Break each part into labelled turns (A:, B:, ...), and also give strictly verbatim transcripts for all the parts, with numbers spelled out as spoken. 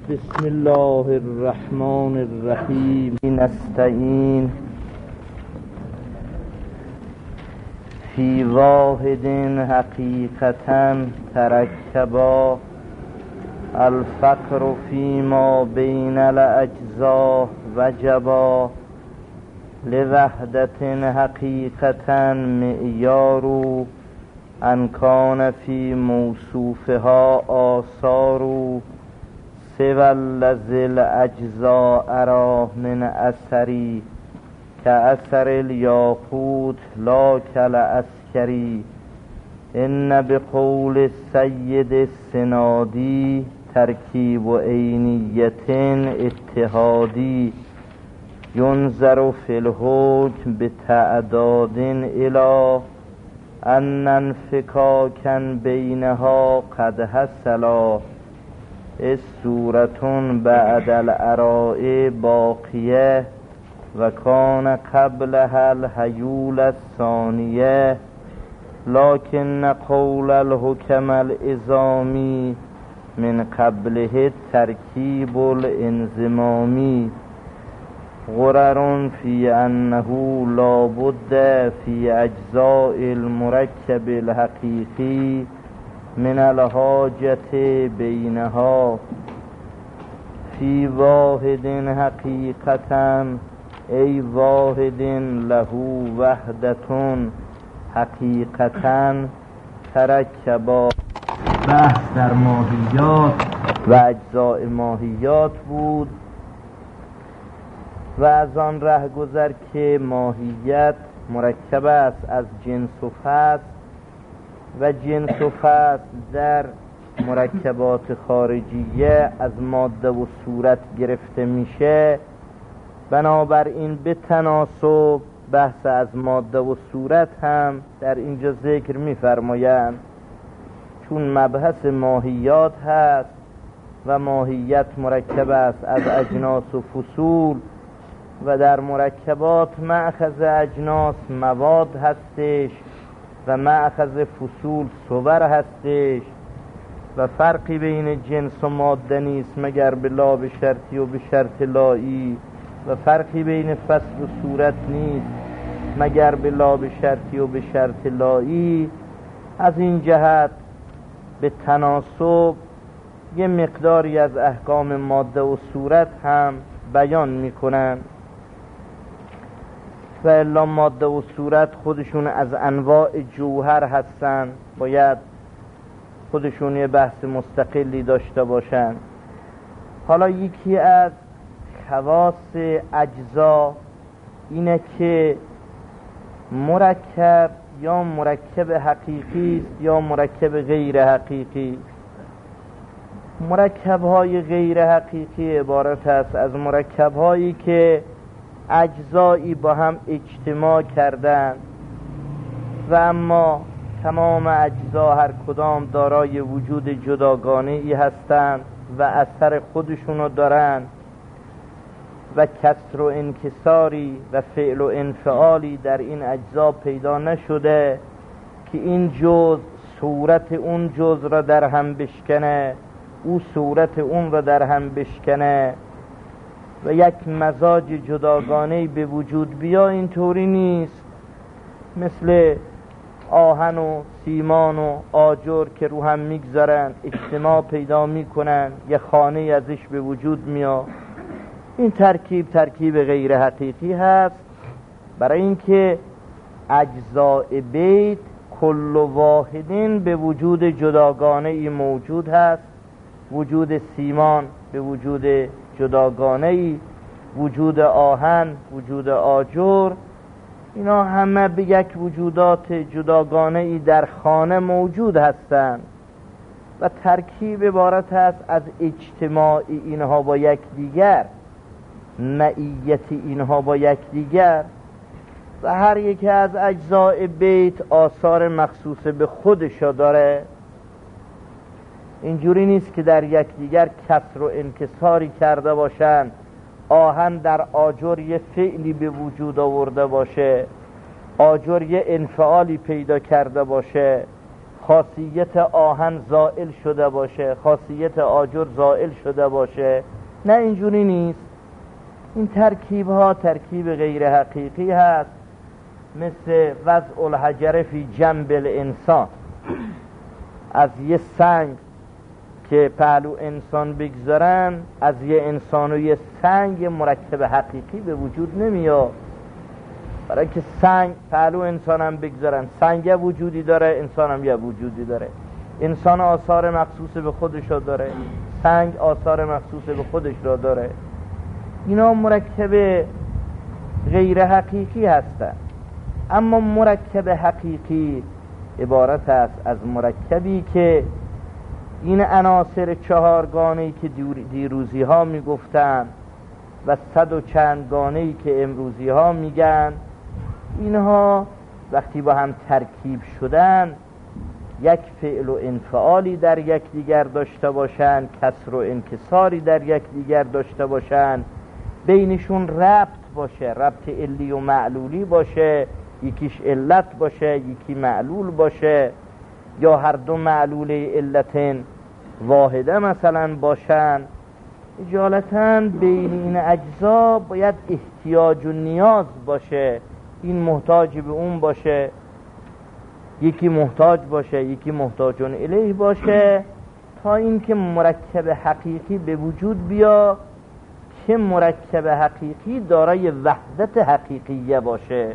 A: بسم الله الرحمن الرحیم. نستعین فی واحد حقیقتا ترکبا الفقر فیما بین الاجزاء وجبا لوحدت حقیقتا معیار ان کان فی موصوفها آثار سوى الذی الاجزاء اراه من اثری كأثر الیاقوت لا كالعسکری ان بقول السید السنادی ترکیب و عینیت اتحادی ینظر فی الحکم بتعداد الی ان انفکاکا بینها قد حصلا الصورة بعد الآراء باقیه و کان قبلها الحیول الثانیه لکن قول الحکم الازامی من قبله الترکیب الانضمامی غرر فی انه لا بد فی اجزاء المرکب الحقیقی من الحاجت بینها فی واحد حقیقتا ای واحد له وحدتون حقیقتا ترکبا. بحث در ماهیات و اجزاء ماهیات بود و از آن ره گذر که ماهیت مرکب است از جنس و فصل و جنس و فصل در مرکبات خارجیه از ماده و صورت گرفته میشه. بنابراین به تناسب بحث از ماده و صورت هم در اینجا ذکر می‌فرمایند، چون مبحث ماهیات هست و ماهیت مرکب است از اجناس و فصول و در مرکبات مأخذ اجناس مواد هستش و مأخذ فصول صور هستش و فرقی بین جنس و ماده نیست مگر به لا به شرطی و به شرط لایی و فرقی بین فصل و صورت نیست مگر به لا به شرطی و به شرط لایی. از این جهت به تناسب یه مقداری از احکام ماده و صورت هم بیان میکنن و الا ماده و صورت خودشون از انواع جوهر هستن، باید خودشون یه بحث مستقلی داشته باشن. حالا یکی از خواص اجزا اینه که مرکب یا مرکب حقیقی است یا مرکب غیر حقیقی. مرکب های غیر حقیقی عبارت است از مرکب هایی که اجزایی با هم اجتماع کردن و اما تمام اجزا هر کدام دارای وجود جداگانه ای هستند و اثر خودشونو دارن و کسر و انکساری و فعل و انفعالی در این اجزا پیدا نشده که این جزء صورت اون جزء را در هم بشکنه، او صورت اون را در هم بشکنه و یک مزاج جداگانه‌ای به وجود بیا. اینطوری نیست مثل آهن و سیمان و آجر که رو هم میگذارن اجتماع پیدا میکنن یه خانه ازش به وجود میاد. این ترکیب ترکیب غیر حقیقی هست، برای اینکه اجزاء بیت کل واحدین به وجود جداگانه ای موجود هست، وجود سیمان به وجود جداگانه ای، وجود آهن، وجود آجر، اینا همه به یک وجودات جداگانه ای در خانه موجود هستند و ترکیب عبارت است از اجتماع اینها با یک دیگر، معیت اینها با یک دیگر و هر یک از اجزاء بیت آثار مخصوص به خودش داره. اینجوری نیست که در یک دیگر کسر و انکساری کرده باشن، آهن در آجر یه فعلی به وجود آورده باشه، آجر یه انفعالی پیدا کرده باشه خاصیت آهن زائل شده باشه، خاصیت آجر زائل شده باشه. نه، اینجوری نیست. این ترکیب ها ترکیب غیر حقیقی هست، مثل وضع الحجر فی جنب الانسان. از یه سنگ که پهلو انسان بگذارن، از یه انسان و یه سنگ مرکب حقیقی به وجود نمیاد. برای که سنگ پهلو انسان هم بگذارن، سنگ یه وجودی داره، انسان هم یه وجودی داره. انسان آثار مخصوص به خودش را داره، سنگ آثار مخصوص به خودش را داره. اینا مرکب غیر حقیقی هستن. اما مرکب حقیقی عبارت است از مرکبی که این عناصر چهارگانه‌ای که دیروزی ها میگفتن و صد و چند گانه‌ای که امروزی ها میگن، اینها وقتی با هم ترکیب شدن یک فعل و انفعالی در یک دیگر داشته باشن، کسر و انکساری در یک دیگر داشته باشن، بینشون ربط باشه، ربط علی و معلولی باشه، یکیش علت باشه یکی معلول باشه، یا هر دو معلول علت واحده مثلا باشن. اجالتا بین این اجزا باید احتیاج و نیاز باشه، این محتاج به اون باشه، یکی محتاج باشه یکی محتاجون الیه باشه، تا اینکه مرکب حقیقی به وجود بیا که مرکب حقیقی دارای وحدت حقیقیه باشه.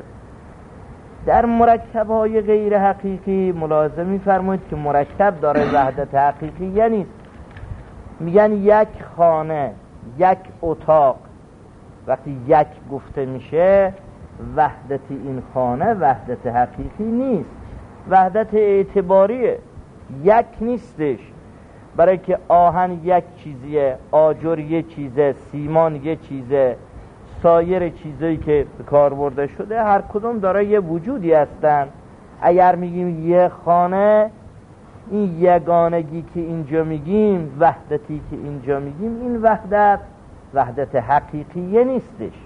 A: در مرکب‌های غیر حقیقی ملاحظه می‌فرمایید که مرکب دارای وحدت حقیقیه نیست. میگن یک خانه، یک اتاق، وقتی یک گفته میشه وحدت این خانه وحدت حقیقی نیست، وحدت اعتباریه، یک نیستش. برای که آهن یک چیزیه، آجر یک چیزه، سیمان یک چیزه، سایر چیزایی که به کار برده شده هر کدوم داره یه وجودی هستن. اگر میگیم یه خانه، این یگانگی که اینجا میگیم، وحدتی که اینجا میگیم، این وحدت وحدت حقیقیه نیستش،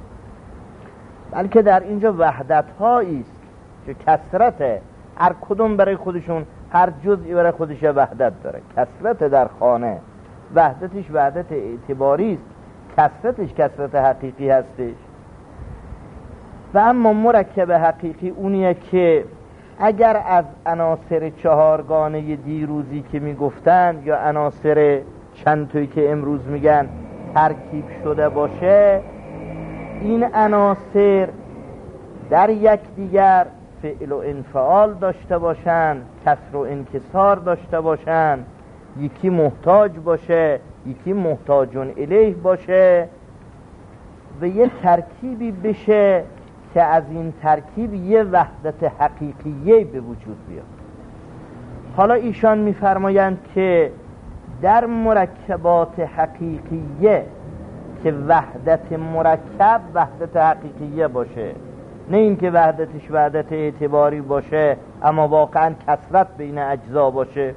A: بلکه در اینجا وحدت هایی است که کثرته، هر کدوم برای خودشون، هر جزئی برای خودش وحدت داره. کثرت در خانه، وحدتش وحدت اعتباری است، کثرتش کثرت حقیقی هستش. و اما مرکب حقیقی اونیه که اگر از عناصر چهارگانه دیروزی که میگفتن یا عناصر چند تویی که امروز میگن ترکیب شده باشه، این عناصر در یک دیگر فعل و انفعال داشته باشن، کسر و انکسار داشته باشن، یکی محتاج باشه یکی محتاجون الیه باشه و یه ترکیبی بشه که از این ترکیب یه وحدت حقیقیه به وجود بیاد. حالا ایشان میفرمایند که در مرکبات حقیقیه که وحدت مرکب وحدت حقیقیه باشه، نه این که وحدتش وحدت اعتباری باشه اما واقعا کثرت بین اجزا باشه.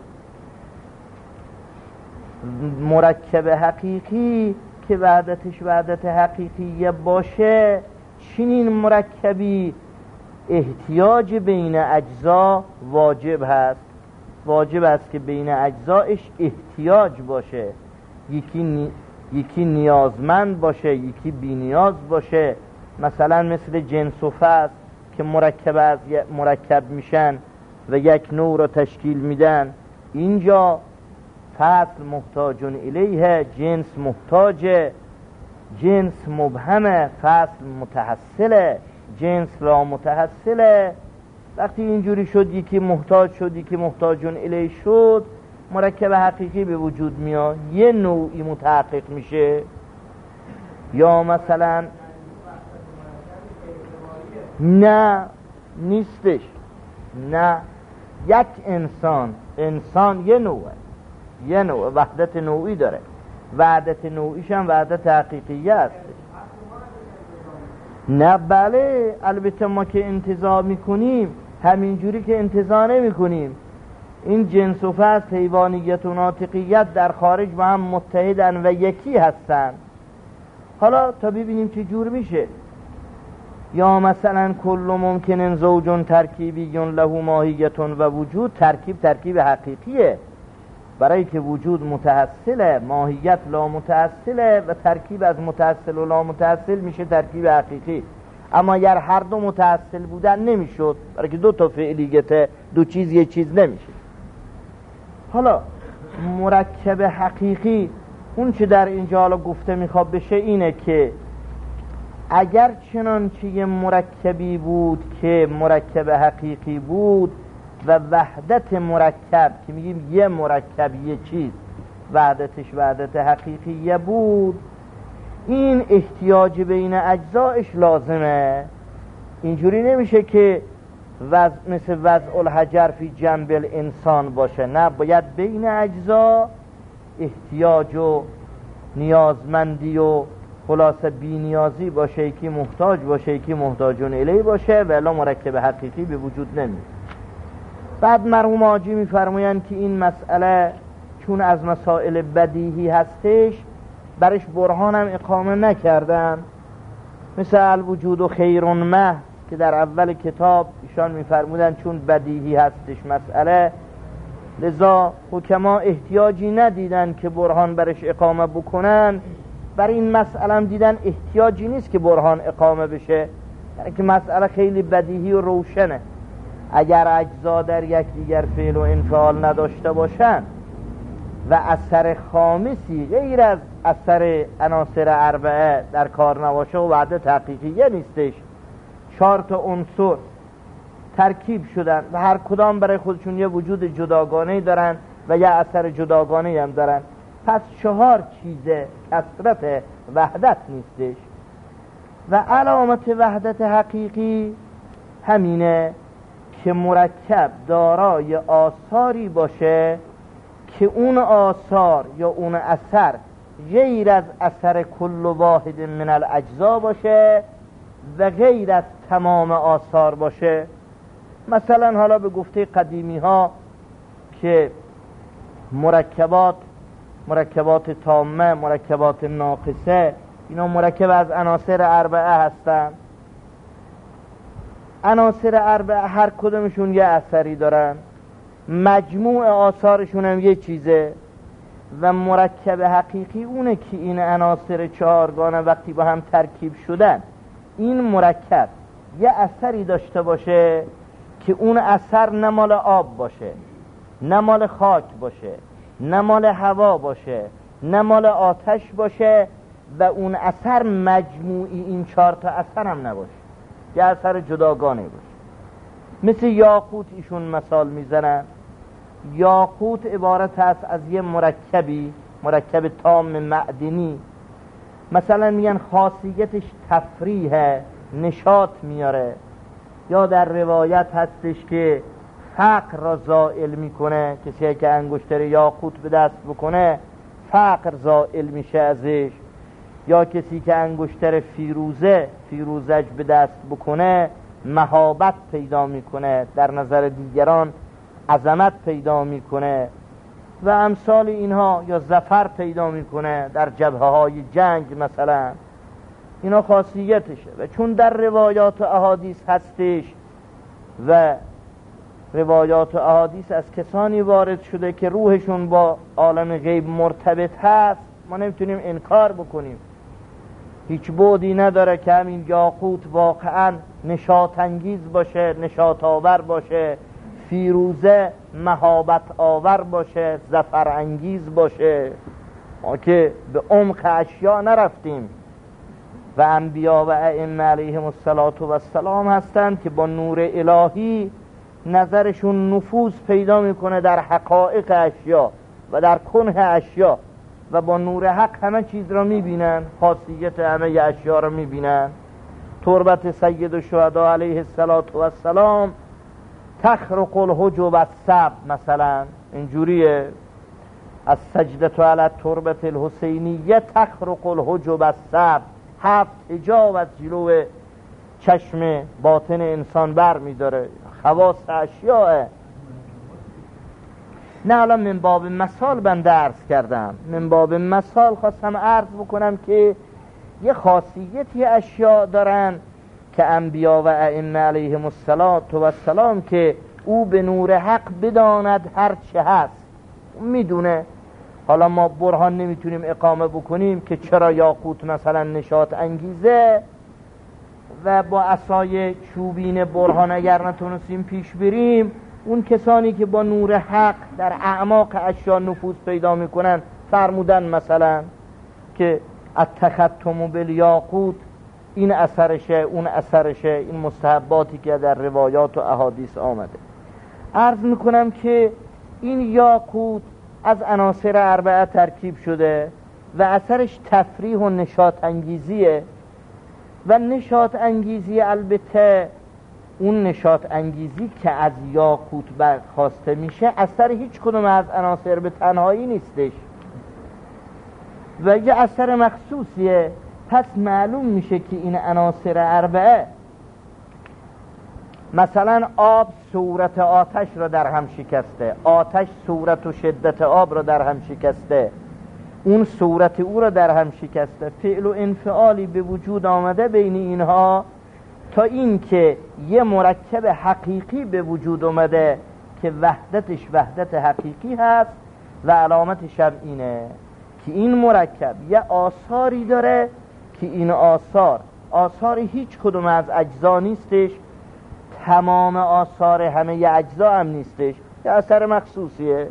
A: مرکب حقیقی که وحدتش وحدت حقیقیه باشه، چنین مرکبی احتیاج بین اجزا واجب هست، واجب است که بین اجزایش احتیاج باشه، یکی نی... یکی نیازمند باشه یکی بی نیاز باشه. مثلا مثل جنس و فصل که مرکب از مرکب میشن و یک نوع رو تشکیل میدن، اینجا فصل محتاجون الیه، جنس محتاجه، جنس مبهمه، فصل متحصله، جنس لا متحصله. وقتی اینجوری شد یکی محتاج شد یکی محتاجون الیه شد، مرکب حقیقی به وجود میاد، یه نوعی متحقق میشه. یا مثلا نه نیستش، نه، یک انسان، انسان یه نوعه، یه نوع وحدت نوعی داره، وحدت نوعیش هم وحدت حقیقیه است. نه بله، البته ما که انتزاع میکنیم همینجوری که انتزاع نمیکنیم. این جنس و فصل، حیوانیت و ناطقیت در خارج با هم متحدن و یکی هستن. حالا تا ببینیم چه جور میشه. یا مثلا کل ممکن زوج ترکیبی له ماهیت و وجود، ترکیب ترکیب حقیقیه، برای که وجود متحصله، ماهیت لا متحصله و ترکیب از متحصل و لا متحصل میشه ترکیب حقیقی. اما اگر هر دو متحصل بودن نمیشد، برای که دو تا فعلیته، دو چیز یه چیز نمیشه. حالا مرکب حقیقی اون چه در اینجا حالا گفته میخواد بشه اینه که اگر چنانچه یه مرکبی بود که مرکب حقیقی بود و وحدت مرکب که میگیم یه مرکب یه چیز وحدتش وحدت حقیقیه بود، این احتیاج بین اجزایش لازمه. اینجوری نمیشه که وضع مثل وضع الحجر فی جنب الانسان باشه، نه، باید بین اجزا احتیاج و نیازمندی و خلاصه بی نیازی باشه، که محتاج باشه، که محتاجون الیه باشه، ولی مرکب حقیقی به وجود نمیاد. بعد مرحوم حاجی میفرمایند که این مسئله چون از مسائل بدیهی هستش برش برهان هم اقامه نکردن، مثل الوجود و خیرون مه که در اول کتاب ایشان میفرمودن چون بدیهی هستش مسئله، لذا حکما احتیاجی ندیدن که برهان برش اقامه بکنن. برای این مسئله هم دیدن احتیاجی نیست که برهان اقامه بشه، یعنی که مسئله خیلی بدیهی و روشنه. اگر اجزا در یک دیگر فعل و انفعال نداشته باشن و اثر خامسی غیر از اثر عناصر اربعه در کار نباشه و وحدت حقیقیه نیستش، چهار تا عنصر ترکیب شدن و هر کدام برای خودشون یه وجود جداگانه‌ای دارن و یه اثر جداگانه‌ای هم دارن، پس چهار چیزه کثرت وحدت نیستش. و علامت وحدت حقیقی همینه که مرکب دارای آثاری باشه که اون آثار یا اون اثر غیر از اثر کل واحد من الاجزا باشه و غیر از تمام آثار باشه. مثلا حالا به گفته قدیمی ها که مرکبات مرکبات تامه، مرکبات ناقصه، اینا مرکب از عناصر اربعه هستن. عناصر اربعه هر کدومشون یه اثری دارن، مجموع آثارشون هم یه چیزه و مرکب حقیقی اونه که این عناصر چهارگانه وقتی با هم ترکیب شدن این مرکب یه اثری داشته باشه که اون اثر نه مال آب باشه، نه مال خاک باشه، نه مال هوا باشه، نه مال آتش باشه و اون اثر مجموعی این چهار تا اثر هم نباشه، یه اثر جداگانه باشه. مثل یاقوت ایشون مثال میزنن. یاقوت عبارت است از یه مرکبی، مرکب تام معدنی. مثلا میگن خاصیتش تفریحه، نشاط میاره، یا در روایت هستش که فقر را زائل میکنه. کسی که انگشتر یاقوت به دست بکنه فقر زائل میشه ازش، یا کسی که انگشتر فیروزه فیروزج به دست بکنه مهابت پیدا میکنه، در نظر دیگران عظمت پیدا میکنه و امثال اینها، یا ظفر پیدا میکنه در جبهه های جنگ مثلا. اینا خاصیتشه. و چون در روایات و احادیث هستش و روایات و احادیث از کسانی وارد شده که روحشون با عالم غیب مرتبط هست، ما نمیتونیم انکار بکنیم. هیچ بعدی نداره که همین یاقوت واقعا نشاط انگیز باشه، نشاط آور باشه، فیروزه مهابت آور باشه، ظفر انگیز باشه. ما که به عمق اشیا نرفتیم و انبیا و ائمه علیهم السلام هستند که با نور الهی نظرشون نفوذ پیدا میکنه در حقایق اشیا و در کنه اشیا و با نور حق همه چیز را میبینن، خاصیت همه اشیا را میبینن. تربت سید الشهدا علیه السلام تخرق الحجب السبع مثلا اینجوریه، از سجدت علی تربت الحسینیه تخرق الحجب السبع، هفت حجاب از جلو چشم باطن انسان بر میداره، خواص اشیاء. نه الان من باب مثال بنده عرض کردم، من باب مثال خواستم عرض بکنم که یه خاصیتی اشیاء دارن که انبیا و ائمه علیهم السلام که او به نور حق بداند هر چه هست، میدونه. حالا ما برهان نمیتونیم اقامه بکنیم که چرا یاقوت مثلا نشاط انگیزه و با عصای چوبین برهان اگر نتونستیم پیش بریم، اون کسانی که با نور حق در اعماق اشیا نفوذ پیدا میکنن فرمودن مثلا که التختم بالیاقوت این اثرشه اون اثرشه، این مستحباتی که در روایات و احادیث آمده. عرض میکنم که این یاقوت از عناصر اربعه ترکیب شده و اثرش تفریح و نشاط انگیزیه و نشاط انگیزی البته اون نشاط انگیزی که از یاقوت برخواسته میشه اثر هیچ کدوم از عناصر به تنهایی نیستش و یه اثر مخصوصیه. پس معلوم میشه که این عناصر اربعه، مثلا آب صورت آتش را در هم شکسته، آتش صورت و شدت آب را در هم شکسته، اون صورت او را در هم شکسته، فعل و انفعالی به وجود آمده بین اینها تا این که یه مرکب حقیقی به وجود آمده که وحدتش وحدت حقیقی هست و علامتش هم اینه که این مرکب یه آثاری داره که این آثار آثار هیچ کدوم از اجزا نیستش، تمام آثار همه ی اجزا هم نیستش، یه اثر مخصوصیه.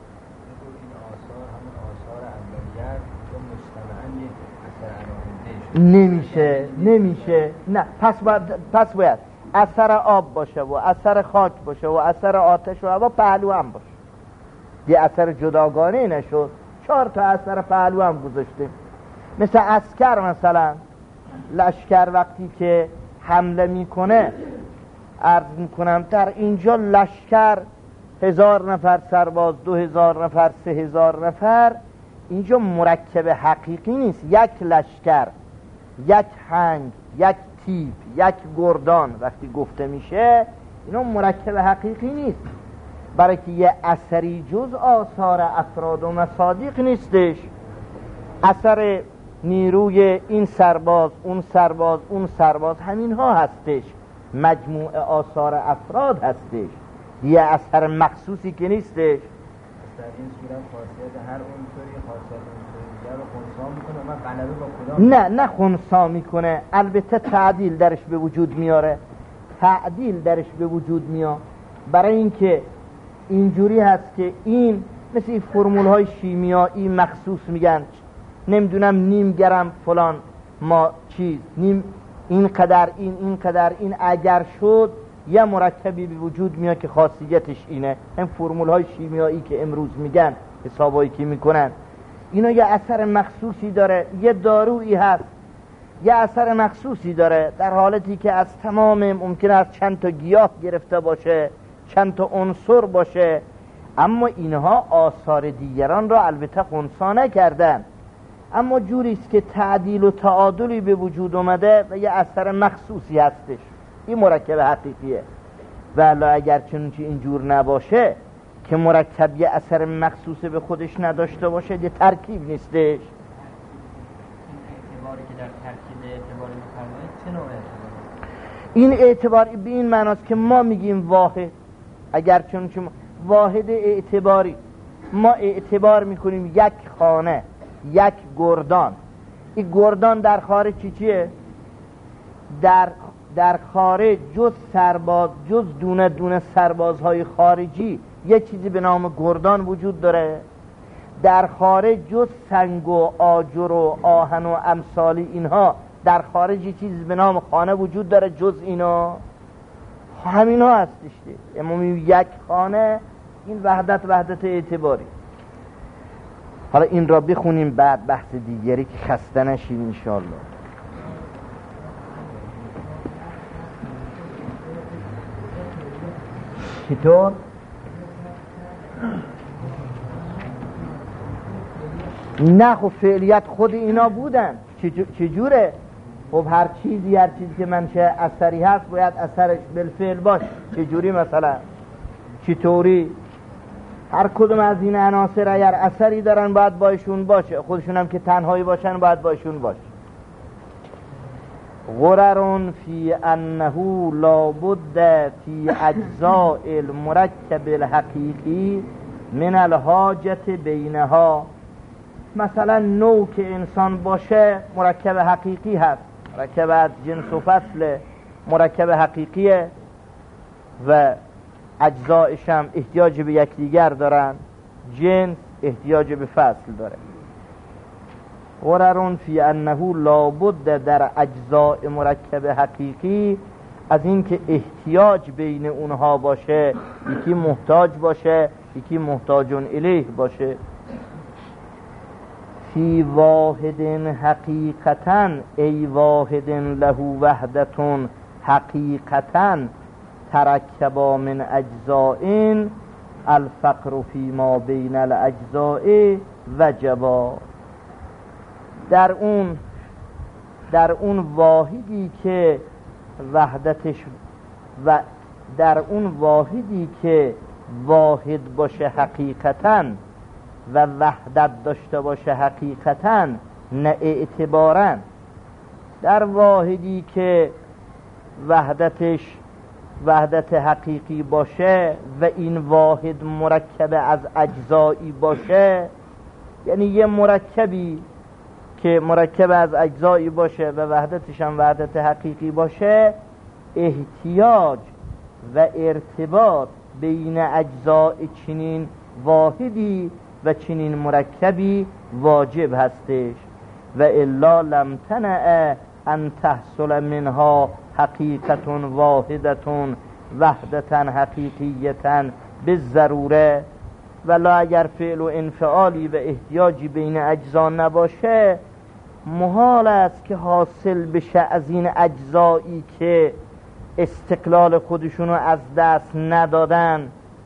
A: نمیشه نمیشه نه پس باید, پس باید اثر آب باشه و اثر خاک باشه و اثر آتش و هوا پهلو هم باشه، یه اثر جداگانه نشد. چهار تا اثر پهلو هم گذاشتیم، مثل عسکر، مثلا لشکر وقتی که حمله میکنه، عرض میکنم در اینجا لشکر هزار نفر سرباز، دو هزار نفر، سه هزار نفر، اینجا مرکب حقیقی نیست. یک لشکر، یک هنگ، یک تیپ، یک گردان وقتی گفته میشه اینا مرکب حقیقی نیست، برای که یه اثری جز آثار افراد و مصادیق نیستش. اثر نیروی این سرباز، اون سرباز، اون سرباز، همین ها هستش، مجموع آثار افراد هستش، یه اثر مخصوصی که نیستش.
B: در این صورت خاصیت هر عنصری خاصیت عنصر دیگر رو خنثی میکنه، من غلبه با کدام؟
A: نه نه خنثی میکنه، البته تعدیل درش به وجود میاره، تعدیل درش به وجود میاد، برای اینکه اینجوری هست که این مثل این فرمول های شیمیایی مخصوص میگن، نمیدونم نیم گرم فلان ما چیز، نیم این قدر این این قدر این، اگر شد یه مرکبی به وجود میاد که خاصیتش اینه. این فرمول های شیمیایی که امروز میگن، حسابایی که میکنن، اینا یه اثر مخصوصی داره. یه دارویی هست یه اثر مخصوصی داره، در حالتی که از تمام ممکن است چند تا گیاه گرفته باشه، چند تا عنصر باشه، اما اینها آثار دیگران را البته خنثی نکردن، اما جوریست که تعدیل و تعادلی به وجود اومده و یه اثر مخصوصی هستش. این مرکب حقیقیه. ولی اگر چنانچه اینجور نباشه که مرکب یه اثر مخصوص به خودش نداشته باشه، یه ترکیب نیستش.
B: اعتباری که در ترکیب اعتباری می‌فرمایید چه نوع اعتباری؟
A: این اعتبار به این معناست که ما میگیم واحد، اگر چنانچه واحد اعتباری، ما اعتبار میکنیم یک خانه، یک گردان. این گردان در خارج چی چیه؟ در در خارج جز سرباز، جز دونه دونه سربازهای خارجی یه چیزی به نام گردان وجود داره. در خارج جز سنگ و آجر و آهن و امثالی اینها، در خارج یه چیزی به نام خانه وجود داره جز اینا. همین ها هستش دیگه. امامی یک خانه، این وحدت وحدت اعتباری. حالا این را بخونیم بعد بحث دیگری که خسته نشیم انشاءالله. چطور؟ نه خب فعلیت خود اینا بودن. چجوره؟ خب هر چیزی هر چیزی که منشه اثری هست باید اثرش بالفعل باشه. چجوری مثلا؟ چطوری؟ هر کدوم از این عناصر اگر اثری دارن باید باشون باشه، خودشون هم که تنهایی باشن باید باشون باشه. غرر فی انه لابد فی اجزاء المرکب الحقیقی من الحاجت بینها. مثلا نوع که انسان باشه مرکب حقیقی هست، مرکب از جنس و فصل، مرکب حقیقیه و اجزایش هم احتیاج به یکدیگر دارن، جنس احتیاج به فصل داره. غرر فی انه لابد در اجزاء مرکب حقیقی از این که احتیاج بین اونها باشه، یکی محتاج باشه یکی محتاجون الیه باشه. فی واحد حقیقتا ای واحد له وحدتون حقیقتا ترکبا من اجزاء الفقر فی ما بین الاجزاء وجبا. در اون در اون واحدی که وحدتش و در اون واحدی که واحد باشه حقیقتاً و وحدت داشته باشه حقیقتاً نه اعتباراً، در واحدی که وحدتش وحدت حقیقی باشه و این واحد مرکب از اجزایی باشه، یعنی یه مرکبی که مرکب از اجزایی باشه و وحدتش هم وحدت حقیقی باشه، احتیاج و ارتباط بین اجزاء چنین واحدی و چنین مرکبی واجب هستش. و الا لم تنع ان تحصل منها حقیقت واحدت وحدتا حقیقیتا بالضروره. ولا اگر فعل و انفعالی و احتیاجی بین اجزا نباشه، محال است که حاصل بشه از این اجزایی که استقلال خودشونو از دست ندادن،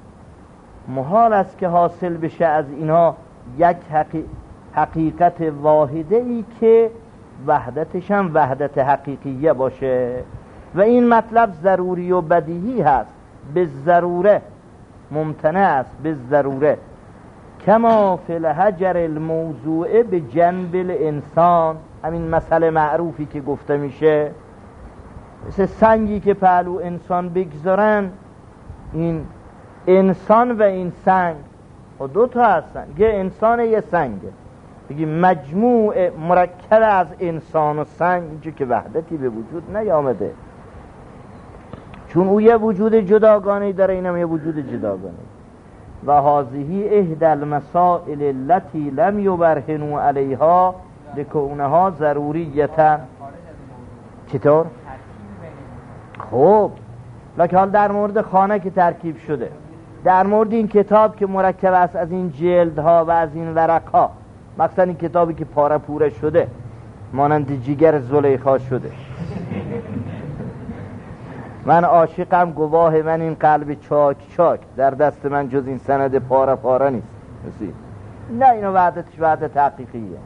A: محال است که حاصل بشه از اینا یک حقی... حقیقت واحده ای که وحدتش هم وحدت حقیقیه باشه. و این مطلب ضروری و بدیهی هست، به ضروره ممتنع است، به ضروره. کما فی الحجر الموضوع به جنب الانسان، همین مسئله معروفی که گفته میشه، مثل سنگی که پهلو انسان بگذارن، این انسان و این سنگ و دو تا هستن، یه انسان یه سنگه، بگی مجموع مرکب از انسان و سنگ، اینجا که وحدتی به وجود نیامده، چون او یه وجود جداگانه داره، اینم یه وجود جداگانه. و هذه احدى المسائل التي لم يبرهنوا عليها لكونها ضروریتا. چطور؟ خب لکه حال در مورد خانه که ترکیب شده، در مورد این کتاب که مرکب است از این جلدها و از این ورقها، مثلا این کتابی که پاره پوره شده مانند جیگر زلیخا شده، من عاشقم، گواه من این قلب چاک چاک، در دست من جز این سند پاره پاره نیست. نه، اینو وحدتش وحدت حقیقیه.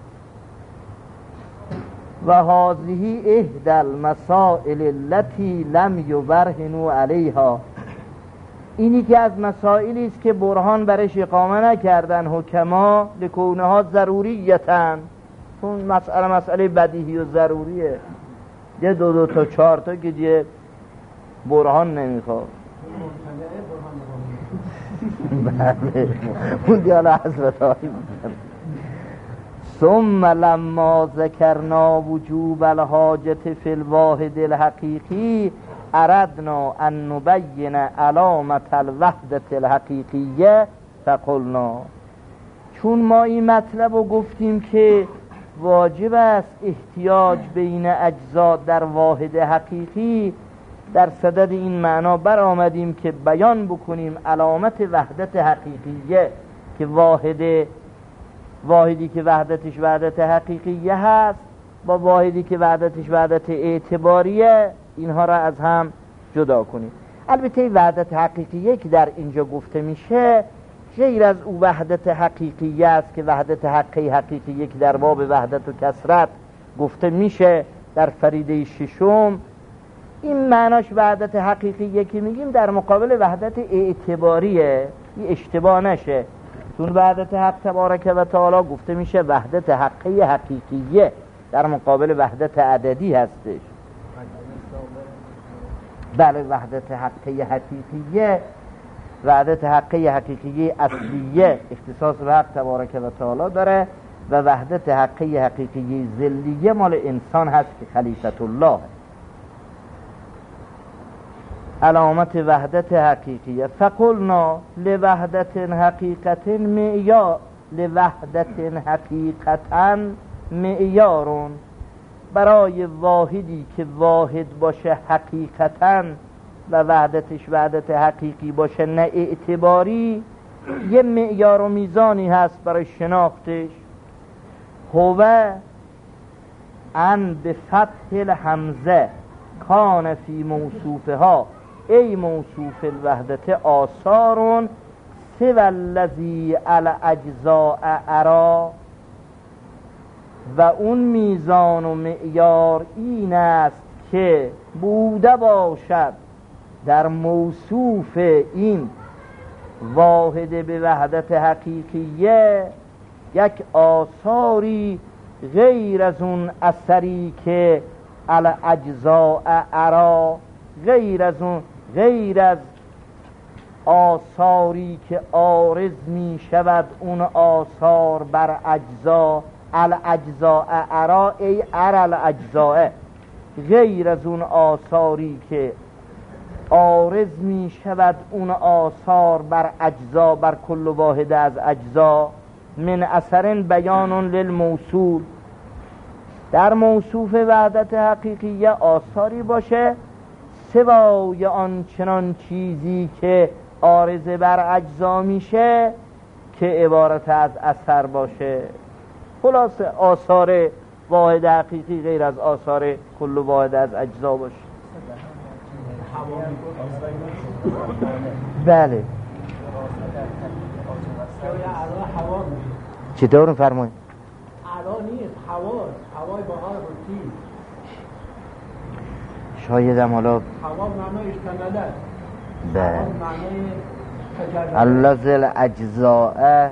A: و هذه احدى المسائل التي لم يبرهنوا عليها، اینی که از مسائلی است که برهان برش اقامه نکردن حکما، لکونها ضروریتن، چون مسئله مسئله بدیهی و ضروریه، یه دو دو تا چهار تا که دیگه برهان نمیخواد. بله اون دیالا حضرت آقای ثم لما ذکرنا وجوب الحاجت فی الواحد الحقیقی اردنا ان نبین علامت الوحدت الحقیقیه فقلنا، چون ما این مطلب رو گفتیم که واجب است احتیاج بین اجزا در واحد حقیقی، در صدد این معنا بر آمدیم که بیان بکنیم علامت وحدت حقیقیه، که واحد واحدی که وحدتش وحدت حقیقیه هست با واحدی که وحدتش وحدت اعتباریه، اینها را از هم جدا کنیم. البته وحدت حقیقیه که در اینجا گفته میشه غیر از او وحدت حقیقیه است که وحدت حقی حقیقیه که در باب وحدت و کثرت گفته میشه در فریده ششم. این معناش وحدت حقیقیه که میگیم در مقابل وحدت اعتباریه، این اشتباه نشه، چون وحدت حق تبارک و تعالی گفته میشه وحدت حقی حقیقیه در مقابل وحدت عددی هستش. بله وحدت حقیقی حقیقیه، وحدت حقیقی حقیقی اصلیه اختصاص به حق تبارک و تعالی داره و وحدت حقیقی حقیقی ذلیه مال انسان هست که خلیفت الله. علامت وحدت حقیقیه فقلنا لوحدت حقیقت معیار لوحدت حقیقتا معیارون، برای واحدی که واحد باشه حقیقتا و وحدتش وحدت حقیقی باشه نه اعتباری، یه معیار و میزانی هست برای شناختش. هو ان به فتح الحمزه کان فی موصوفها ای موصوف الوحدت آثارون سوى الذی الاجزاء ارا، و اون میزان و معیار این است که بوده باشد در موصوف این واحد به وحدت حقیقیه یک آثاری غیر از اون اثری که الاجزاء ارا، غیر از اون غیر از آثاری که عارض می شود اون آثار بر اجزا، الاجزاء ارا ای ارا الاجزاء، غیر از اون آثاری که عارض می شود اون آثار بر اجزا، بر کل واحد از اجزا، من اثر بیان للموصول، در موصوف وحدت حقیقیه آثاری باشه سوای آن چنان چیزی که عارض بر اجزا میشه که عبارت از اثر باشه. خلاصه آثار واحد حقیقی غیر از آثار کل واحد از اجزا باشه. بله چطور فرمایید؟
C: علا نیست، هوا هوای بهار روتی
A: شایدم حالا
C: هوا معنای اشتماله
A: بله
C: معنای
A: اللذل اجزاء. بله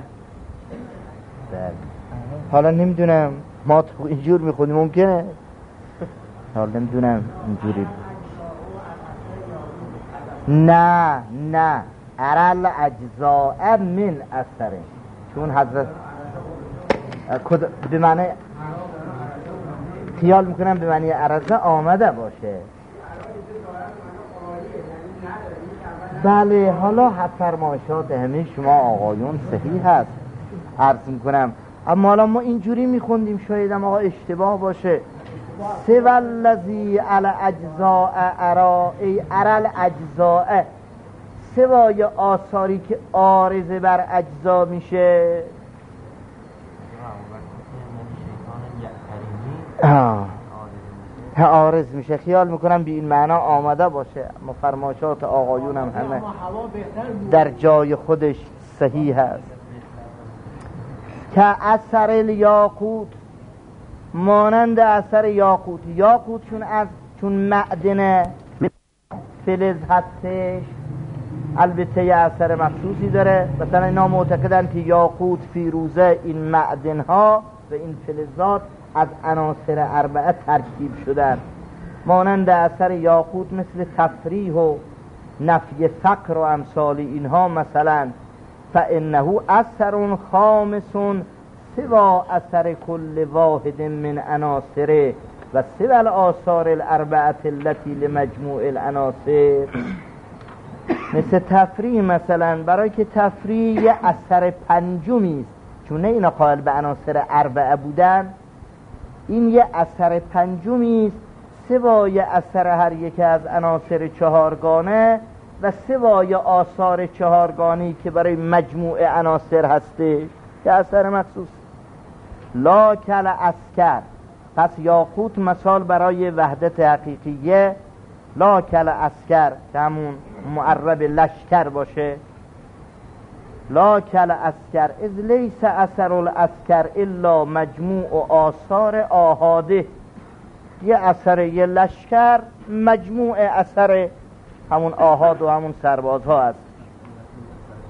A: حالا نمیدونم ما تو اینجور میخونیم ممکنه، حالا نمیدونم اینجوری نه نه ارل اجزاء من اثره، چون حضرت به معنی خیال میکنم به معنی عرضه آمده باشه. بله حالا فرمایشات همه شما آقایون صحیح هست عرض میکنم، اما حالا ما اینجوری میخوندیم شاید هم آقا اشتباه باشه. سوى الذی علی اجزاء ارا ای ارل اجزاء، سوای آثاری که عارضه بر اجزا میشه. آه عارض میشه، خیال میکنم به این معنا آمده باشه، اما فرمایشات آقایون هم همه در جای خودش صحیح هست. که اثر الیاقوت، مانند اثر یاقوت، یاقوت چون از چون معدن فلز هستش البته یه اثر مخصوصی داره، مثلا اینا معتقدن که یاقوت فیروزه این معدن ها و این فلزات از عناصر اربعه ترکیب شدن، مانند اثر یاقوت مثل تفریح و نفی فقر و امثال اینها مثلا. فانه اثر خامس سوا اثر کل واحد من عناصره و سوا الاثار الاربعه التي لمجموع العناصر. مثل تفریح مثلا، برای که تفریح یه اثر پنجمی است، چون نه اینا قائل به عناصر اربعه بودن، این یه اثر پنجمی است سوای اثر هر یک از عناصر چهارگانه و سوای آثار چهارگانی که برای مجموع عناصر هسته که اثر مخصوص. لا کل اسکر، پس یاقوت مثال برای وحدت حقیقیه لا کل اسکر که همون معرب لشکر باشه. لا کل اسکر اذ لیس اثر الاسکر الا مجموع و آثار آهاده، یه اثر یه لشکر مجموع اثر همون آهاد و همون سربازها است.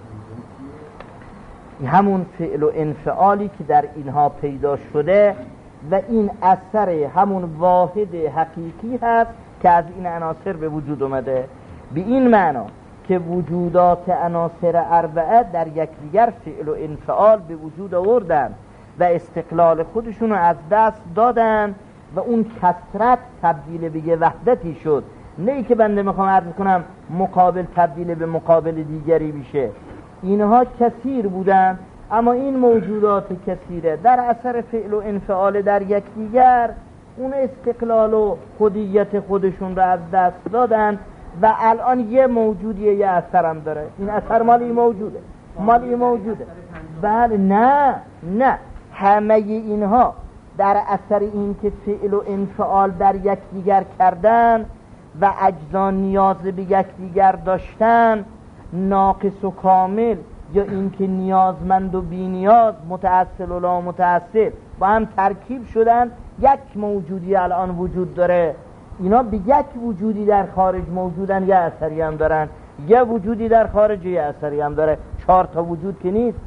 A: همون فعل و انفعالی که در اینها پیدا شده و این اثر همون واحد حقیقی هست که از این عناصر به وجود اومده. به این معنا که وجودات عناصر اربعه در یکدیگر فعل و انفعال به وجود آوردن و استقلال خودشون رو از دست دادن و اون کثرت تبدیل به یه وحدتی شد. نه ای که بنده میخوام عرض کنم مقابل تبدیل به مقابل دیگری بشه. اینها کثیر بودن، اما این موجودات کثیره در اثر فعل و انفعال در یکدیگر اون استقلال و خودیت خودشون رو از دست دادن و الان یه موجودیه، یه اثر هم داره. این اثر مال این موجوده، مال این موجوده. بله، نه نه همه اینها در اثر این که فعل و انفعال در یکدیگر کردن و اجزا نیاز به یکدیگر داشتن، ناقص و کامل یا اینکه نیازمند و بی نیاز، متأصل و لا متأصل با هم ترکیب شدن، یک موجودی الان وجود داره. اینا به یک وجودی در خارج موجودن، یه اثری هم دارن. یه وجودی در خارج، یه اثری هم داره. چهار تا وجود که نیست.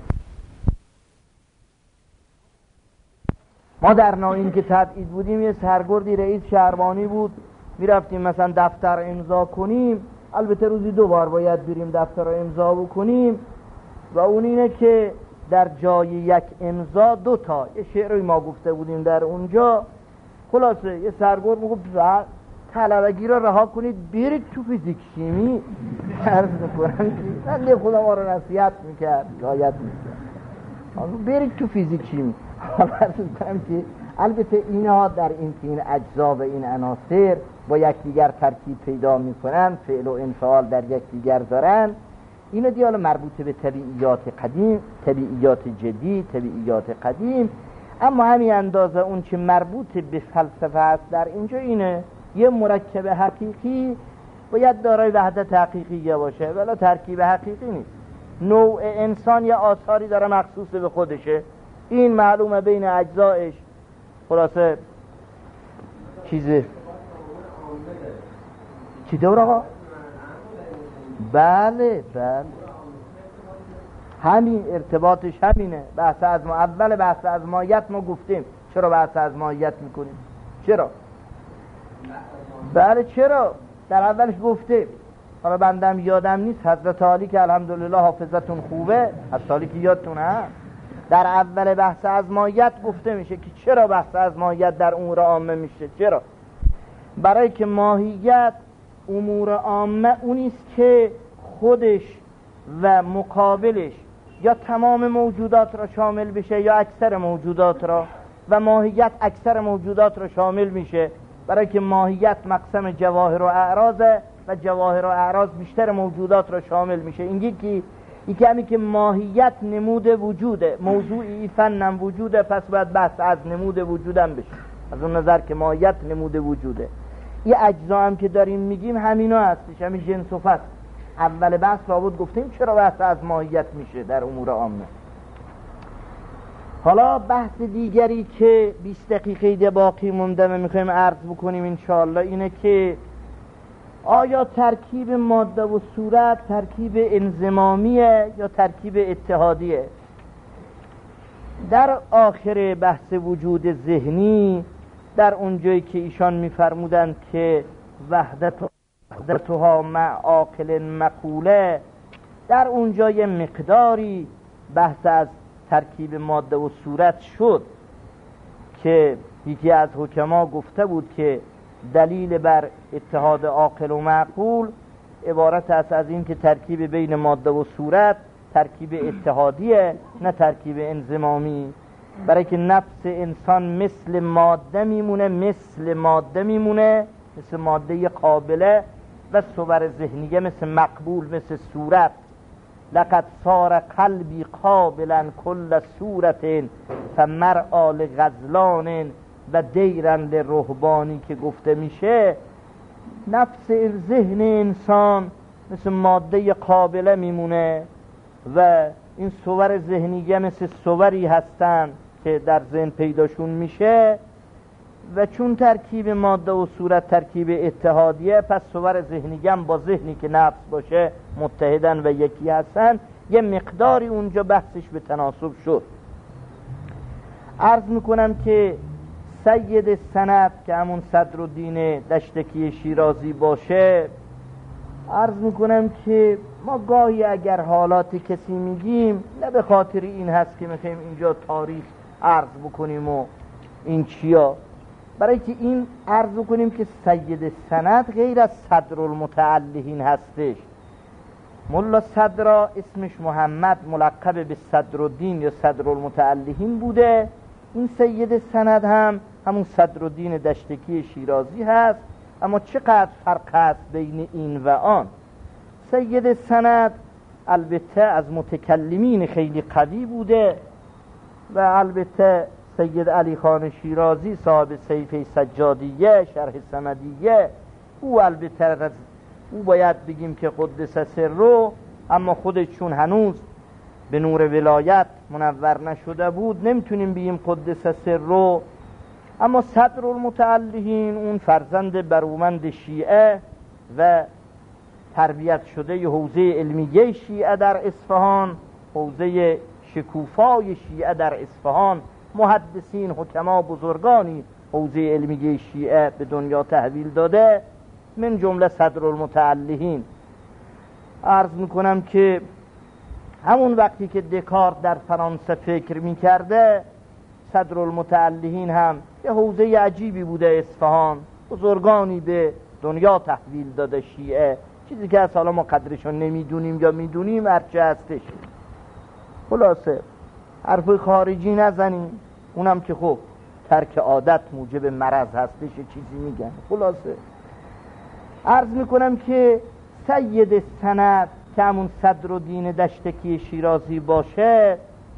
A: ما در ناین که تبعید بودیم یه سرگردی رئیس شهربانی بود، میرفتیم مثلا دفتر امضا کنیم، البته روزی دو بار باید بریم دفتر رو امضا بکنیم، و اون اینه که در جای یک امضا دو تا یه شعری ما گفته بودیم در اونجا. خلاصه یه سرگرد میگفت طلبگی رو رها کنید برید تو فیزیک شیمی. عرض میکنم که من خدا ما رو نصیحت میکرد، رعایت میکرد، برید تو فیزیک شیمی. عرض میکنم که البته اینها در این که این اجزا و این عناصر با یکدیگر ترکیب پیدا میکنن، فعل و انفعال در یکدیگر دارن، اینا دیال مربوط به طبیعیات قدیم، طبیعیات جدید، طبیعیات قدیم. اما همین اندازه اون که مربوط به فلسفه است در اینجا اینه، یه مرکب حقیقی باید دارای وحدت حقیقیه باشه، ولی ترکیب حقیقی نیست. نوع انسان یه آثاری داره مخصوص به خودشه، این معلومه بین اجزایش. خلاصه چیزه چی دور آقا؟ بله بله همین ارتباطش همینه. بحث از ما اول بحث از ماهیت ما گفتیم چرا بحث از ماهیت میکنیم، چرا؟ بله چرا؟ در اولش گفتیم، حالا بندم یادم نیست، حضرت عالی که الحمدلله حافظتون خوبه، از سالی که یادتون هست، در اول بحث از ماهیت گفته میشه که چرا بحث از ماهیت در امور عامه میشه. چرا؟ برای که ماهیت امور عامه اونیست که خودش و مقابلش یا تمام موجودات را شامل بشه یا اکثر موجودات را، و ماهیت اکثر موجودات را شامل میشه، برای که ماهیت مقسم جواهر و اعراضه و جواهر و اعراض بیشتر موجودات را شامل میشه. این یکی یکی همین که ماهیت نمود وجوده، موضوعی فنم وجوده، پس باید بحث از نمود وجودم بشه، از اون نظر که ماهیت نمود وجوده. این اجزا هم که داریم میگیم همینا هستش، همین جنس و فصل. اول بحث لابد گفتیم چرا بحث از ماهیت میشه در امور عامه. حالا بحث دیگری که بیست دقیقه باقی مونده و میخوایم عرض بکنیم انشاءالله اینه که آیا ترکیب ماده و صورت ترکیب انضمامیه یا ترکیب اتحادیه؟ در آخر بحث وجود ذهنی، در اونجایی که ایشان میفرمودند که وحدت وحدتها مع عاقل مقوله، در اونجا یه مقداری بحث از ترکیب ماده و صورت شد که یکی از حکما گفته بود که دلیل بر اتحاد عاقل و معقول عبارت است از این که ترکیب بین ماده و صورت ترکیب اتحادیه، نه ترکیب انضمامی. برای که نفس انسان مثل ماده میمونه، مثل ماده میمونه، مثل ماده قابله، و صور ذهنیه مثل مقبول، مثل صورت. لقد صار قلبی قابلا کل صورت فمرعا لغزلان و دیرن لرهبانی که گفته میشه، نفس ذهن انسان مثل ماده قابله میمونه و این صور ذهنیه مثل صوری هستن که در ذهن پیداشون میشه، و چون ترکیب ماده و صورت ترکیب اتحادیه، پس صور ذهنیه هم با ذهنی که نفس باشه متحدن و یکی هستن. یه مقداری اونجا بحثش به تناسب شد. عرض میکنم که سید سند که همون صدرالدین دشتکی شیرازی باشه، عرض میکنم که ما گاهی اگر حالات کسی میگیم نه به خاطر این هست که میخوایم اینجا تاریخ عرض بکنیم و این چیا، برای که این عرض بکنیم که سید سند غیر از صدرالمتعلهین هستش. ملا صدرا اسمش محمد ملقب به صدرالدین یا صدرالمتعلهین بوده، این سید سند هم همون صدرالدین دشتکی شیرازی هست. اما چقدر فرق هست بین این و آن؟ سید سند البته از متکلمین خیلی قوی بوده و البته سید علی خان شیرازی صاحب سیف سجادیه شرح سمدیه، او البته از او باید بگیم که قدس سره، اما خودشون هنوز به نور ولایت منور نشده بود، نمیتونیم بگیم قدس سره. اما صدرالمتعلهین اون فرزند برومند شیعه و تربیت شده ی حوزه علمیه شیعه در اصفهان، حوزه شکوفای شیعه در اصفهان، محدثین حکما بزرگانی حوزه علمیه شیعه به دنیا تحویل داده، من جمله صدرالمتعلهین. عرض میکنم که همون وقتی که دکارت در فرانسه فکر میکرده، صدرالمتعلهین هم یه حوزه عجیبی بوده اصفهان، بزرگانی به دنیا تحویل داده شیعه، چیزی که از حالا ما قدرشون نمیدونیم یا میدونیم هرچه هستش. خلاصه حرف خارجی نزنیم، اونم که خب ترک عادت موجب مرض هستش چیزی میگن. خلاصه عرض میکنم که سید سند که همون صدرالدین دشتکی شیرازی باشه،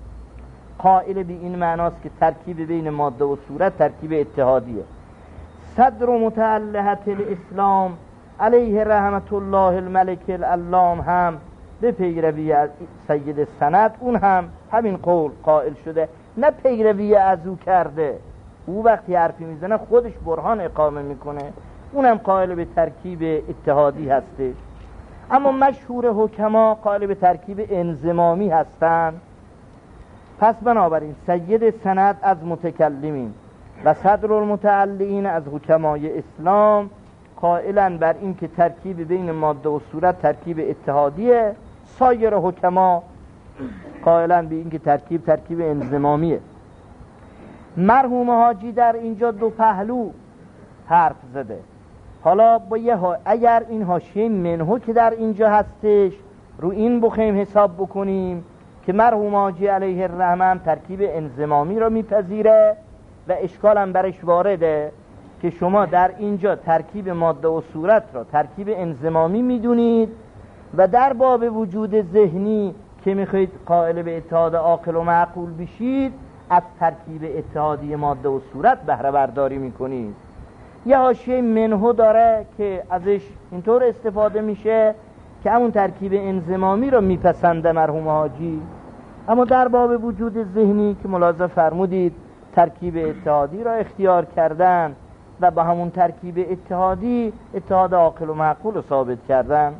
A: قائل به این معناست که ترکیب بین ماده و صورت ترکیب اتحادیه. صدر متعلهت الاسلام علیه رحمت الله الملک العلام هم به پیروی از سید سند اون هم همین قول قائل شده، نه پیروی از او کرده، او وقتی حرفی میزنه خودش برهان اقامه میکنه، اونم قائل به ترکیب اتحادی هستش. اما مشهور حکما قائل به ترکیب انضمامی هستند. پس بنابراین سید سند از متکلمین و صدرالمتعلهین از حکمای اسلام قائلن بر این که ترکیب بین ماده و صورت ترکیب اتحادیه، سایر حکما قائلن به این که ترکیب ترکیب انضمامیه. مرحوم حاجی در اینجا دو پهلو حرف زده. حالا با یه ها اگر این حاشیه منهو که در اینجا هستش رو این بخیم حساب بکنیم که مرحوم حاجی علیه الرحمه ترکیب انضمامی را میپذیره و اشکال هم برش وارده که شما در اینجا ترکیب ماده و صورت را ترکیب انضمامی میدونید و در باب وجود ذهنی که میخواید قائل به اتحاد عاقل و معقول بشید از ترکیب اتحادی ماده و صورت بهره برداری میکنید. یه حاشیه منهو داره که ازش اینطور استفاده میشه که همون ترکیب انضمامی رو میپسنده مرحوم حاجی، اما در باب وجود ذهنی که ملاحظه فرمودید ترکیب اتحادی را اختیار کردن و با همون ترکیب اتحادی اتحاد عاقل و معقول رو ثابت کردن.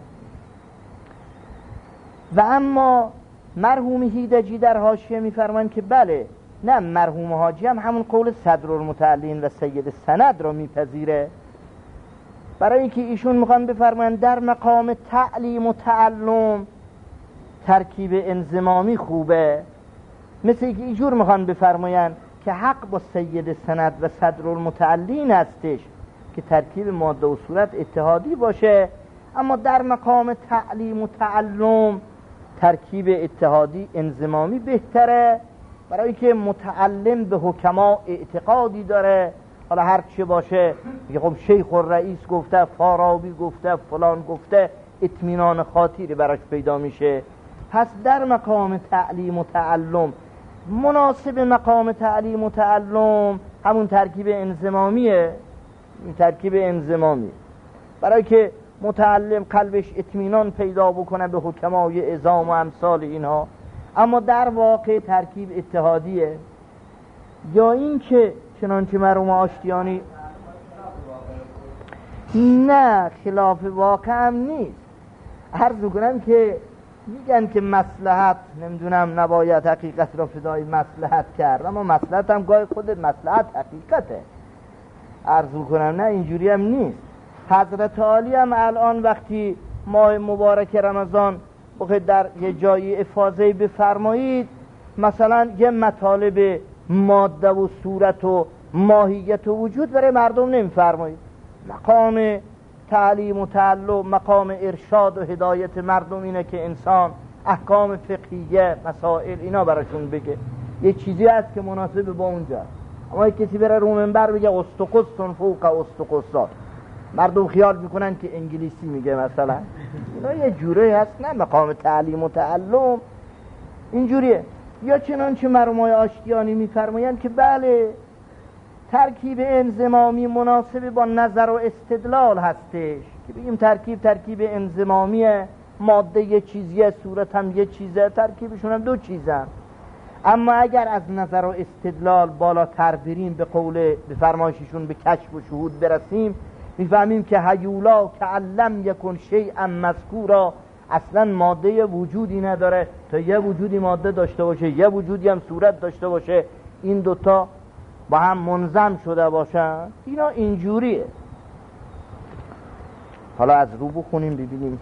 A: و اما مرحوم هیدجی در حاشیه میفرمان که بله، نه، مرحوم حاجی هم همون قول صدرالمتعلهین و سید سند را میپذیره، برای اینکه ایشون میخوان بفرمایند در مقام تعلیم و تعلم ترکیب انضمامی خوبه، مثل اینکه اینجور میخوان بفرمایند که حق با سید سند و صدرالمتعلهین هستش که ترکیب ماده و صورت اتحادی باشه، اما در مقام تعلیم و تعلم ترکیب اتحادی انضمامی بهتره، برای که متعلم به حکما اعتقادی داره. حالا هر چی باشه میگه خب شیخ الرئیس گفته، فارابی گفته، فلان گفته، اطمینان خاطری براش پیدا میشه. پس در مقام تعلیم و تعلم مناسب مقام تعلیم و تعلم همون ترکیب انضمامیه، ترکیب انضمامی، برای که متعلم قلبش اطمینان پیدا بکنه به حکمای عظام و امثال اینها. اما در واقع ترکیب اتحادیه. یا این که چنانچه مرحوم آشتیانی، نه خلاف واقع هم نیست، عرض میکنم که میگن که مصلحت نمیدونم نباید حقیقت را فدای مصلحت کرد، اما مصلحت هم گاهی خود مصلحت حقیقته. عرض بکنم نه اینجوری هم نیست. حضرت عالی هم الان وقتی ماه مبارک رمضان بخواید در یه جایی افاضه بفرمایید، مثلا یه مطالب ماده و صورت و ماهیت و وجود برای مردم نمیفرمایید. مقام تعلیم و تعلم، مقام ارشاد و هدایت مردم اینه که انسان احکام فقهیه، مسائل اینا براشون بگه، یه چیزی هست که مناسب با اونجا. اما کسی بره رو منبر بگه استقصتون فوق استقصات، مردم خیال میکنن که انگلیسی میگه مثلا. اینا یه جوره هست، نه مقام تعلیم و تعلم اینجوریه. یا چنانچه مرحوم آشتیانی میفرمایند که بله ترکیب انضمامی مناسب با نظر و استدلال هستش، که بگیم ترکیب ترکیب انضمامیه، ماده یه چیزیه، صورت هم یه چیزه، ترکیبشون هم دو چیزن. اما اگر از نظر و استدلال بالاتر بریم، به قول به فرمایششون به کشف و شهود برسیم، میفهمیم که هیولا که علم یکن شیئا مذکورا، اصلا ماده وجودی نداره تا یه وجودی ماده داشته باشه، یه وجودی هم صورت داشته باشه، این دوتا با هم منظم شده باشن. اینا اینجوریه. حالا از رو بخونیم ببینیم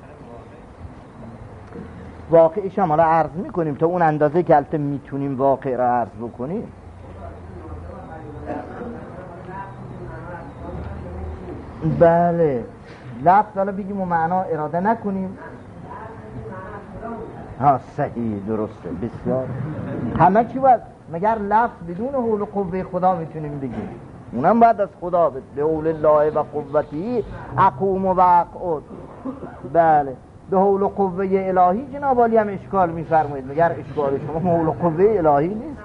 A: واقعش هم حالا عرض میکنیم تا اون اندازه که البته میتونیم واقع را عرض بکنیم. بله لفظ حالا بگیم و معنا اراده نکنیم. ها صحیح درسته بسیار. همه چی باید مگر لفظ بدون حول و قوه خدا میتونیم بگیم، اونم بعد از خدا به حول الله و قوتی اقوم و اقعد. بله به حول و قوه الهی جناب عالی هم اشکال میفرمایید، مگر اشکال شما حول و قوه الهی نیست؟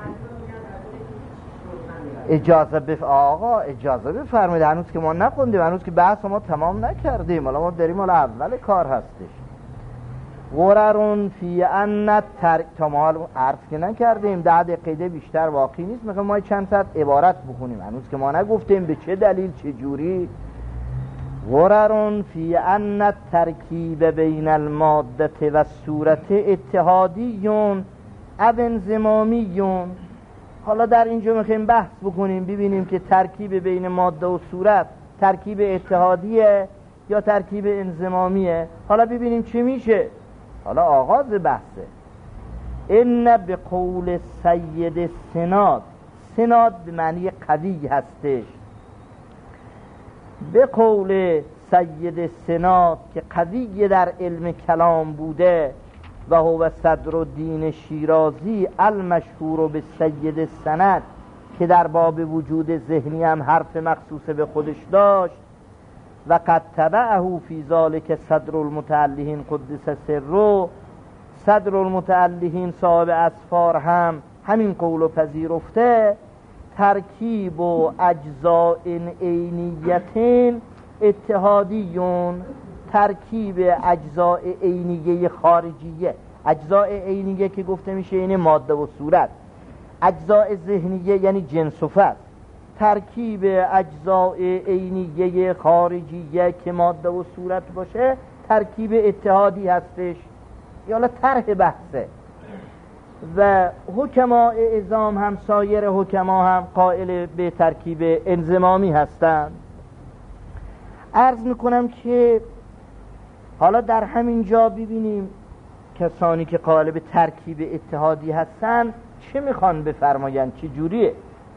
A: اجازه بف... آقا اجازه بفرمایید، هنوز که ما نخوندیم، هنوز که بحث ما تمام نکردیم، حالا ما داریم حالا اول کار هستش. غررون فی ان تر... تا ما حالا عرض که نکردیم، ده دقیقه بیشتر واقعی نیست، میخوایم ما چند ساعت عبارت بخونیم، هنوز که ما نگفتیم به چه دلیل چه جوری. غررون فی ان ترکیب بین الماده و صورت اتحادیون او انضمامیون. حالا در اینجا میخوایم بحث بکنیم ببینیم که ترکیب بین ماده و صورت ترکیب اتحادیه یا ترکیب انضمامیه. حالا ببینیم چی میشه. حالا آغاز بحثه. ان به قول سید سناد، سناد به معنی قوی هستش، به قول سید سناد که قوی در علم کلام بوده و هو صدر الدین شیرازی المشهور به سید سند، که در باب وجود ذهنی هم حرف مخصوص به خودش داشت. و قد تبعه فی ذلک صدر المتعلهین قدس سره، صدر المتعلهین صاحب اسفار هم همین قولو پذیرفته. ترکیب و اجزاء عینیتین اتحادیون، ترکیب اجزاء عینیه خارجیه، اجزاء عینیه که گفته میشه این ماده و صورت، اجزاء ذهنیه یعنی جنس و فصل، ترکیب اجزاء عینیه خارجیه که ماده و صورت باشه ترکیب اتحادی هستش. یالا طرح بحثه. و حکما اعظام هم سایر حکما هم قائل به ترکیب انضمامی هستند. عرض میکنم که حالا در همین جا ببینیم کسانی که قائل به ترکیب اتحادی هستن چه میخوان بفرماین، چه جوریه.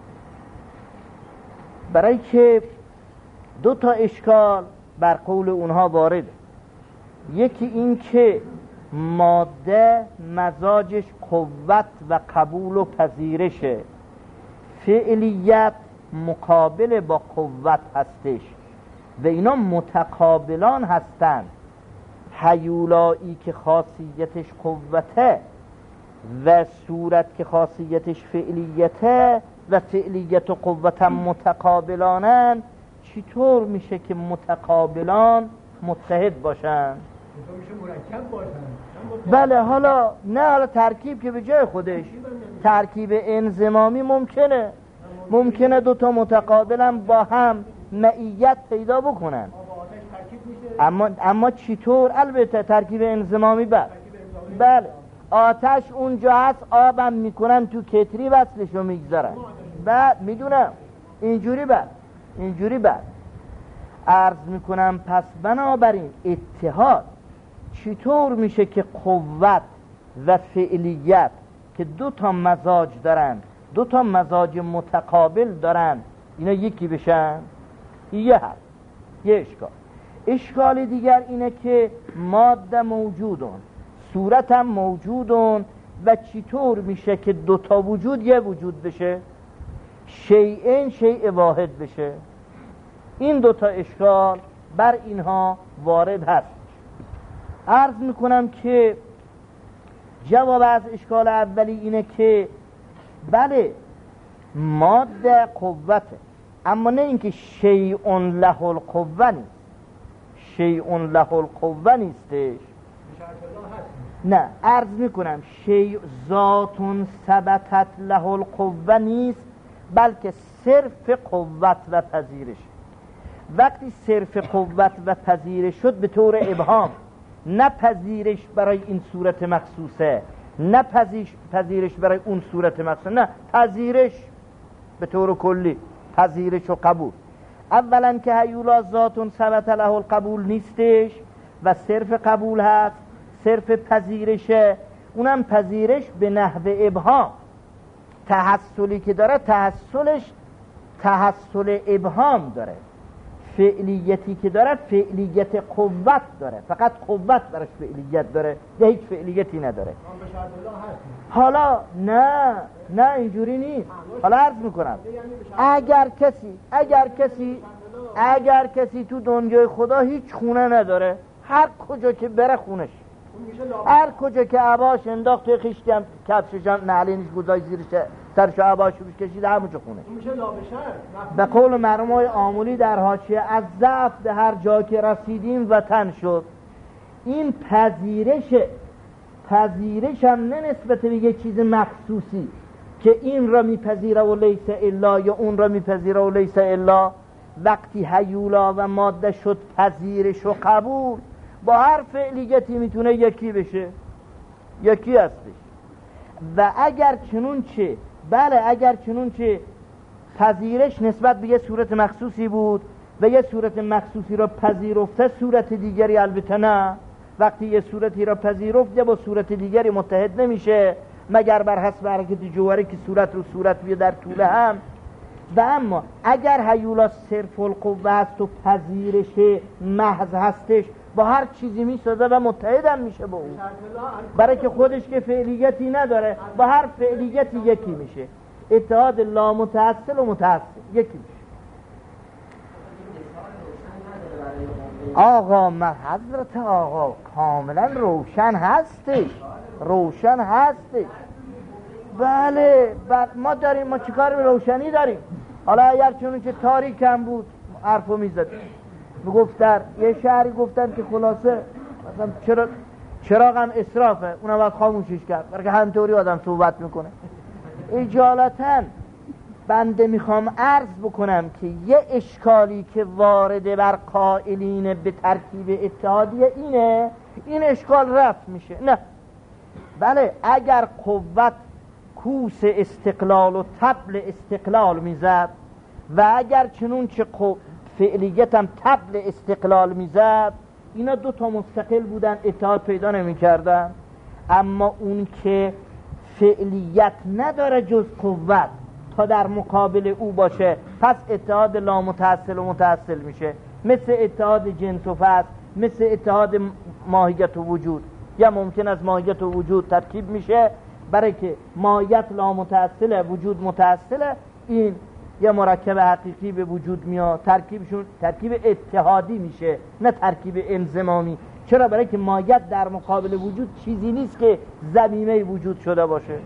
A: برای که دو تا اشکال بر قول اونها وارده. یکی این که ماده مزاجش قوت و قبول و پذیرشه، فعلیت مقابل با قوت هستش و اینا متقابلان هستند. هیولایی که خاصیتش قوته و صورت که خاصیتش فعلیته و فعلیت و قوت هم متقابلانن، چطور میشه که متقابلان متحد باشن؟
C: میشه مرکب باشن.
A: بله حالا نه، حالا ترکیب که به جای خودش، ترکیب انضمامی ممکنه، ممکنه دوتا متقابلن با هم معیت پیدا بکنن، اما اما چطور؟ البته ترکیب انضمامی بله بله آتش اونجا هست، آبم میکنن تو کتری وصلشو میگذارن، بعد میدونم اینجوری. بعد اینجوری بعد عرض میکنم پس بنابراین اتحاد چطور میشه که قوت و فعلیت که دو تا مزاج دارن، دو تا مزاج متقابل دارن، اینا یکی بشن؟ یه هست یه اشکال. اشکال دیگر اینه که ماده موجودون، صورت هم موجودون، و چطور میشه که دو تا وجود یه وجود بشه، شیئین شیء واحد بشه؟ این دو تا اشکال بر اینها وارد هست. عرض میکنم که جواب از اشکال اولی اینه که بله ماده قوته، اما نه اینکه شیء له القوه نیست، شیء له القوه نیستش. نه، عرض میکنم شیء ذات ثبتت له القوه نیست، بلکه صرف قوت و پذیرش. وقتی صرف قوت و پذیرش شد به طور ابهام، نه پذیرش برای این صورت مخصوصه، نه پذیرش برای اون صورت مخصوصه، نه پذیرش به طور کلی، پذیرش و قبول. اولا که هیولا ذات ثبت له القبول نیستش و صرف قبول هست، صرف پذیرشه، اونم پذیرش به نحو ابهام. تحصلی که داره تحصلش تحصل ابهام داره، فعلیتی که داره فعلیت قوت داره، فقط قوت براش فعلیت داره، یا هیچ فعلیتی نداره. حالا نه نه اینجوری نیست. حالا عرض میکنم اگر کسی اگر کسی اگر کسی تو دنیای خدا هیچ خونه نداره، هر کجا که بره خونش، هر کجا که عباش انداخت توی خیشتی هم کفشش هم نعلینش گذاشت زیرش سرش عباش روش کشید همونجا خونه. به قول مرموم آمولی در حاشیه از ضعف به هر جا که رسیدیم وطن شد. این پذیرش پذیرش هم نه نسبت به یه چیز مخصوصی که این را میپذیره و لیس الا یا اون را میپذیره و لیس الا. وقتی هیولا و ماده شد پذیرش و قبول، با هر فعلیتی میتونه یکی بشه، یکی هستش. و اگر چنون چه بله اگر چنون چه پذیرش نسبت به یه صورت مخصوصی بود و یه صورت مخصوصی را پذیرفته، صورت دیگری البته نه. وقتی یه صورتی را پذیرفت با صورت دیگری متحد نمیشه مگر بر حسب حرکت جوهری که صورت رو صورت بیه در طول هم. و اما اگر هیولا صرف القوه است و پذیرش محض هستش، با هر چیزی میسازه و متحد هم میشه با اون، برای که خودش که فعلیتی نداره، با هر فعلیتی یکی میشه. اتحاد لا متأصل و متأصل یکی میشه. آقا من حضرت آقا کاملا روشن هستش، روشن هستش. بله ما داریم، ما چیکار به روشنی داریم؟ حالا اگر چون که تاریک هم بود حرفو میزد. میگفت در یه شهری گفتن که خلاصه مثلا چرا چراغ هم اسرافه، اونم باید خاموشش کرد، برای که همطوری آدم صحبت میکنه. اجالتا بنده میخوام عرض بکنم که یه اشکالی که وارد بر قائلین به ترکیب اتحادیه اینه، این اشکال رفت میشه. نه بله اگر قوت کوس استقلال و طبل استقلال میزد و اگر چنون چه فعلیت هم طبل استقلال میزد، اینا دو تا مستقل بودن، اتحاد پیدا نمی کردن. اما اون که فعلیت نداره جز قوت تا در مقابل او باشه، پس اتحاد لا متأصل و متأصل میشه، مثل اتحاد جنس و فصل، مثل اتحاد ماهیت و وجود. یا ممکن است ماهیت و وجود ترکیب میشه، برای که ماهیت لا متأصله وجود متأصله، این یه مرکب حقیقی به وجود میاد، ترکیبشون ترکیب اتحادی میشه نه ترکیب انضمامی. چرا؟ برای که ماهیت در مقابل وجود چیزی نیست که ضمیمه وجود شده باشه.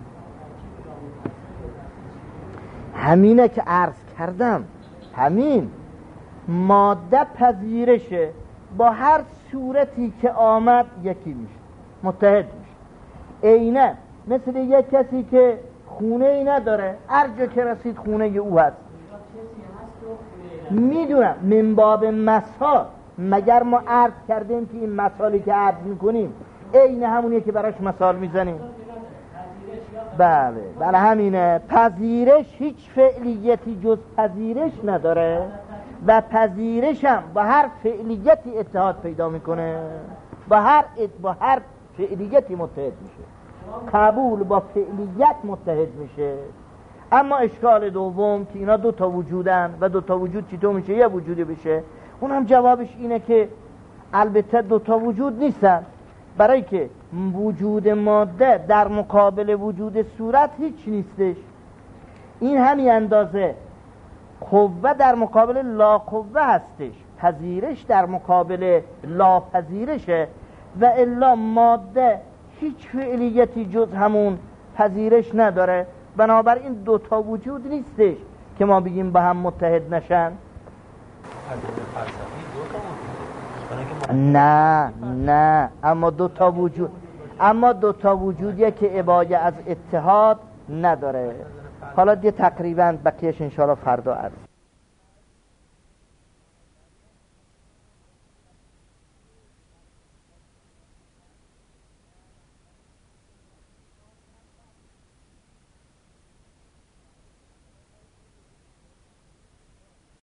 A: همینه که عرض کردم، همین ماده پذیرشه، با هر صورتی که آمد یکی میشه، متحد میشه. اینه مثل یک کسی که خونه ای نداره، هر جا که رسید خونه او هست. میدونم من باب مثال، مگر ما عرض کردیم که این مثالی که عرض میکنیم عین همونیه که براش مثال میزنیم؟ بله بله همینه. پذیرش هیچ فعلیتی جز پذیرش نداره و پذیرش هم با هر فعلیتی اتحاد پیدا میکنه، با هر ات... با هر فعلیتی متحد میشه. قبول با فعلیت متحد میشه. اما اشکال دوم که اینا دو تا وجودن و دو تا وجود چطور میشه یه وجودی بشه؟ اون هم جوابش اینه که البته دو تا وجود نیستن، برای که وجود ماده در مقابل وجود صورت هیچ نیستش. این همین اندازه قوه در مقابل لا قوه هستش، پذیرش در مقابل لا پذیرشه، و الا ماده هیچ فعلیتی جز همون پذیرش نداره. بنابراین دو تا وجود نیستش که ما بگیم با هم متحد نشن. نه نه اما دو تا وجود اما دو تا وجودیه که عبایه از اتحاد نداره. حالا دیگه تقریبا بقیهش انشاءالله فردا عرض